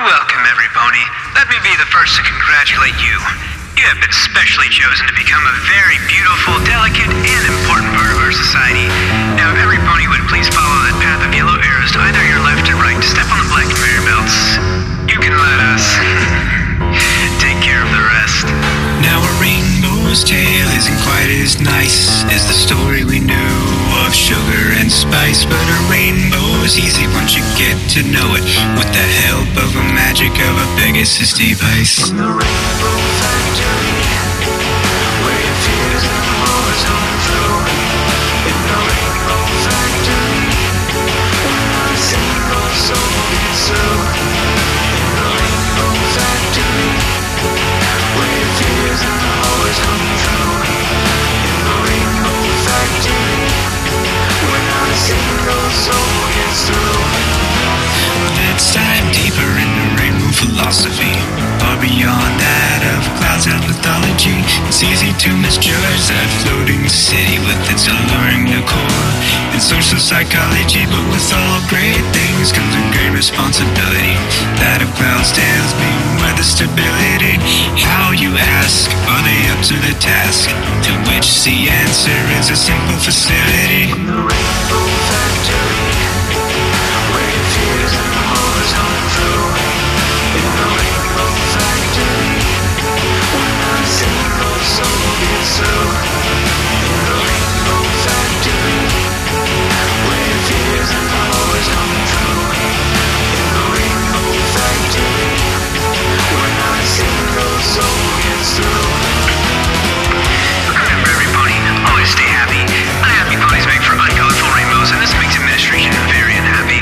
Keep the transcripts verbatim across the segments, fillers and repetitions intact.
Welcome, every pony. Let me be the first to congratulate you. You have been specially chosen to become a very beautiful, delicate, and important part of our society. Now, if every pony would please follow that path of yellow arrows to either your left or right to step on the black conveyor belts, you can let us take care of the rest. Now a rainbow's tale isn't quite as nice as the story we knew of sugar and spice, but a rainbow's easy once you get to know it with the help of a magic of a Pegasus device. In the rainbow factory, where your fears and hopes come true. In the rainbow factory, when not a single soul gets through. In the rainbow factory, where your fears and hopes come true. In the rainbow factory, when not a single soul gets through. Let's dive deeper into rainbow philosophy, far beyond that of clouds and mythology. It's easy to misjudge that floating city with its alluring decor and social psychology, but with all great things comes a great responsibility. That of clouds tales being weather stability. How, you ask, are they up to the task? To which the answer is a simple facility. In the rainbow factory, where your fears and hopes come true. In the rainbow factory, when not a single soul gets through. In the rainbow factory, where your fears and hopes come true. In the rainbow factory, when not a single soul gets through. Remember, every pony, always stay happy. Unhappy ponies make for uncolorful rainbows, and this makes administration very unhappy.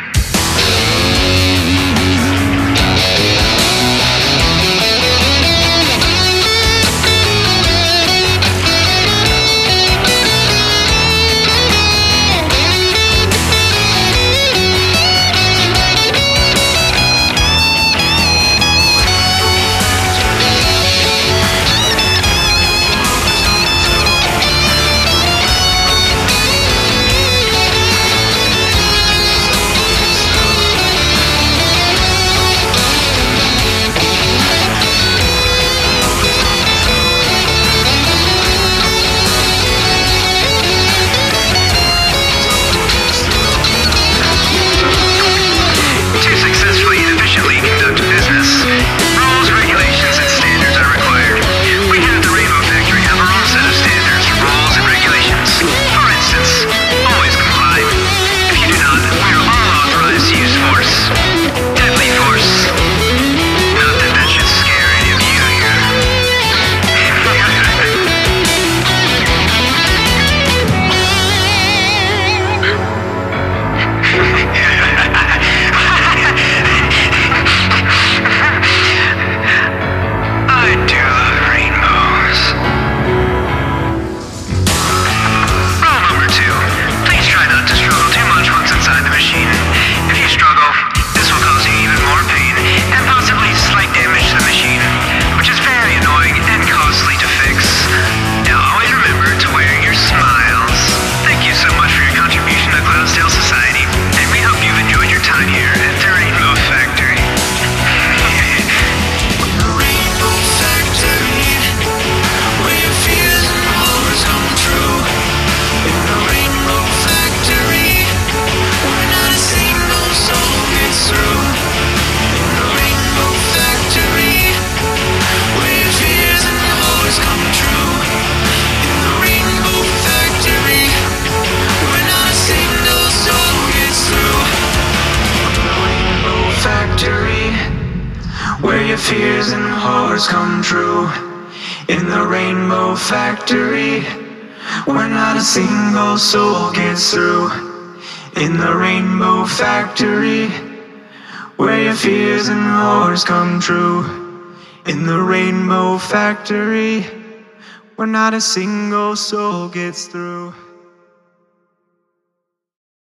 To successfully and efficiently conduct business, rules, regulations, and standards are required. We here at the Rainbow Factory have our own set of standards, rules, and regulations. For instance, always comply. If you do not, we are all authorized to use force. Deadly force. Not that that should scare any of you here. I do love rainbows. Rule number two. Please try not to struggle too much once inside the machine. If you struggle, this will cause you even more pain and possibly slight damage to the machine, which is very annoying and costly to fix. Now always remember to wear your smiles. Thank you so much for your contribution to Cloudsdale Society, and we hope you've enjoyed your time here at the Rainbow Factory. In the rainbow factory, where your fears and hopes come true. In the rainbow factory, where not a single soul gets through. In the rainbow factory, where your fears and hopes come true. In the rainbow factory, where not a single soul gets through. In the rainbow factory, where your fears and horrors come true. In the rainbow factory, where not a single soul gets through. In the rainbow factory, where your fears and horrors come true. In the rainbow factory, where not a single soul gets through.